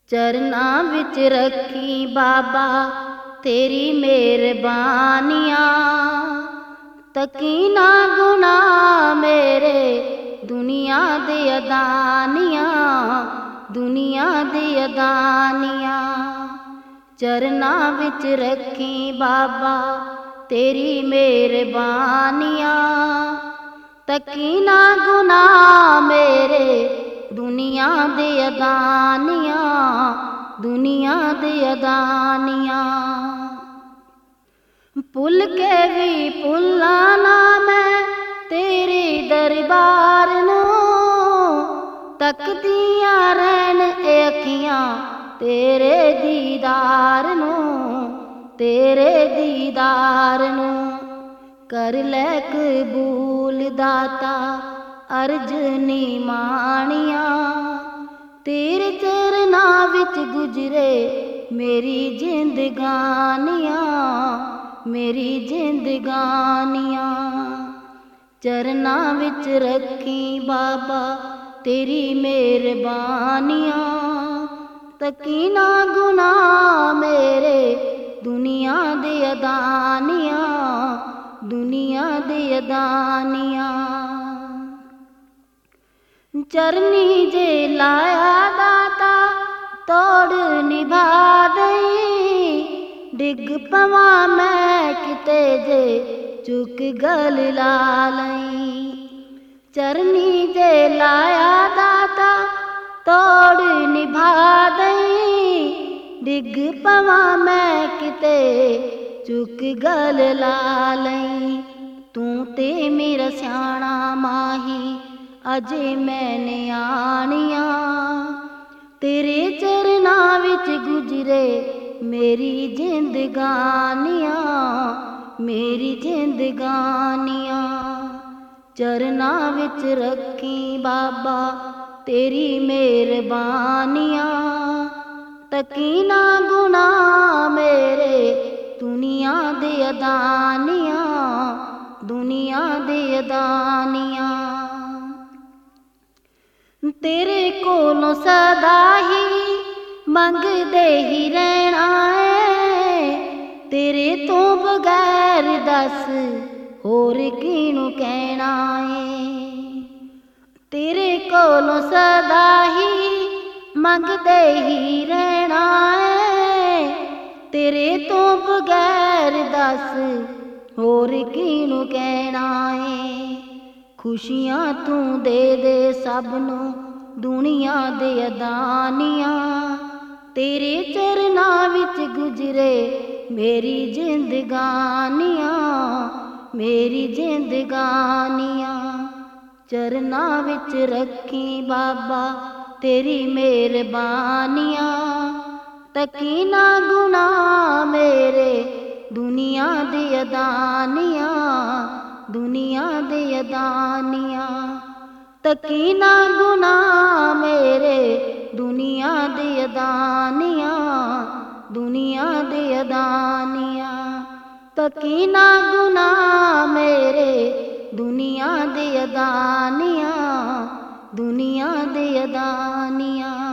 ਚਰਨਾਂ ਵਿੱਚ ਰੱਖੀ ਬਾਬਾ ਤੇਰੀ ਮਿਹਰਬਾਨੀਆਂ, ਤਕੀ ਨਾ ਗੁਨਾਹ ਮੇਰੇ ਦੁਨੀਆ ਦੇ ਅਦਾਨੀਆਂ, ਦੁਨੀਆ ਦੇ ਅਦਾਨੀਆਂ। ਚਰਨਾਂ ਵਿੱਚ ਰੱਖੀ ਬਾਬਾ ਤੇਰੀ ਮਿਹਰਬਾਨੀਆਂ, ਤਕੀ ਨਾ ਗੁਨਾਹ ਮੇਰੇ ਦੁਨੀਆ ਦੇ ਅਦਾਨੀਆਂ, ਦੁਨੀਆ ਦੇ ਅਦਾਨੀਆਂ। ਭੁੱਲ ਕੇ ਵੀ ਭੁੱਲਾਂ ਨਾ ਮੈਂ ਤੇਰੇ ਦਰਬਾਰ ਨੂੰ, ਤੱਕਦੀਆਂ ਰਹਿਣ ਇਹ ਅੱਖੀਆਂ ਤੇਰੇ ਦੀਦਾਰ ਨੂੰ, ਤੇਰੇ ਦੀਦਾਰ ਨੂੰ। ਕਰ ਲੈ ਕਬੂਲ ਦਾਤਾ ਅਰਜ਼ ਨੀ ਮਾਣੀਆਂ, ਤੇਰੇ ਚਰਨਾਂ ਵਿੱਚ ਗੁਜ਼ਰੇ ਮੇਰੀ ਜ਼ਿੰਦਗਾਨੀਆਂ, ਮੇਰੀ ਜ਼ਿੰਦਗਾਨੀਆਂ। ਚਰਨਾਂ ਵਿੱਚ ਰੱਖੀ ਬਾਬਾ ਤੇਰੀ ਮਿਹਰਬਾਨੀਆਂ, ਤਕੀ ਨਾ ਗੁਨਾਹ ਮੇਰੇ ਦੁਨੀਆ ਦੇ ਅਦਾਨੀਆਂ, ਦੁਨੀਆ ਦੇ ਅਦਾਨੀਆਂ। ਚਰਨੀ ਜੇ ਲਾਇਆ ਦਾਤਾ ਤੋੜ ਨਿਭਾ ਦਈ, ਡਿੱਗ ਪਵਾਂ ਮੈਂ ਕਿਤੇ ਜੇ ਚੁੱਕ ਗਲ ਲਾ ਲਈ। ਚਰਨੀ ਜੇ ਲਾਇਆ ਦਾਤਾ ਤੋੜ ਨਿਭਾ ਦਈ, ਡਿੱਗ ਪਵਾਂ ਮੈਂ ਕਿਤੇ ਚੁੱਕ ਗਲ ਲਾ ਲਈ। ਤੂੰ ਤੇ ਮੇਰਾ ਸਿਆਣਾ ਮਾਹੀ ਅਜੇ ਮੈਂ ਨਿਆਣੀਆਂ, ਤੇਰੇ ਚਰਨਾਂ ਵਿੱਚ ਗੁਜ਼ਰੇ ਮੇਰੀ ਜ਼ਿੰਦਗਾਨੀਆਂ, ਮੇਰੀ ਜ਼ਿੰਦਗਾਨੀਆਂ। ਚਰਨਾਂ ਵਿੱਚ ਰੱਖੀ ਬਾਬਾ ਤੇਰੀ ਮਿਹਰਬਾਨੀਆਂ, ਤਕੀ ਨਾ ਗੁਨਾਹ ਮੇਰੇ ਦੁਨੀਆ ਦੇ ਅਦਾਨੀਆਂ, ਦੁਨੀਆ ਦੇ ਅਦਾਨੀਆਂ। ਤੇਰੇ ਕੋਲੋਂ ਸਦਾ ਹੀ ਮੰਗਦੇ ਹੀ ਰਹਿਣਾ ਏ, ਤੇਰੇ ਤੋਂ ਬਗੈਰ ਦੱਸ ਹੋਰ ਕਿਹਨੂੰ ਕਹਿਣਾ ਏ। ਤੇਰੇ ਕੋਲੋਂ ਸਦਾ ਹੀ ਮੰਗਦੇ ਹੀ ਰਹਿਣਾ ਏ, ਤੇਰੇ ਤੋਂ ਬਗੈਰ ਦੱਸ ਹੋਰ ਕਿਹਨੂੰ ਕਹਿਣਾ ਏ। ਖੁਸ਼ੀਆਂ ਤੂੰ ਦੇ ਦੇ ਸਭ ਨੂੰ ਦੁਨੀਆ ਦੇ ਅਦਾਨੀਆਂ, ਤੇਰੇ ਚਰਨਾਂ ਵਿੱਚ ਗੁਜ਼ਰੇ ਮੇਰੀ ਜ਼ਿੰਦਗਾਨੀਆਂ, ਮੇਰੀ ਜ਼ਿੰਦਗਾਨੀਆਂ। ਚਰਨਾਂ ਵਿੱਚ ਰੱਖੀ ਬਾਬਾ ਤੇਰੀ ਮਿਹਰਬਾਨੀਆਂ, ਤਕੀ ਨਾ ਗੁਨਾਹ ਮੇਰੇ ਦੁਨੀਆ ਦੇ ਅਦਾਨੀਆਂ, ਦੁਨੀਆ ਦੇ ਅਦਾਨੀਆਂ। ਤਕੀ ਨਾ ਗੁਨਾਹ ਮੇਰੇ ਦੁਨੀਆ ਦੇ ਅਦਾਨੀਆਂ, ਦੁਨੀਆ ਦੇ ਅਦਾਨੀਆਂ। ਤਕੀ ਨਾ ਗੁਨਾਹ ਮੇਰੇ ਦੁਨੀਆ ਦੇ ਅਦਾਨੀਆਂ, ਦੁਨੀਆ ਦੇ ਅਦਾਨੀਆਂ।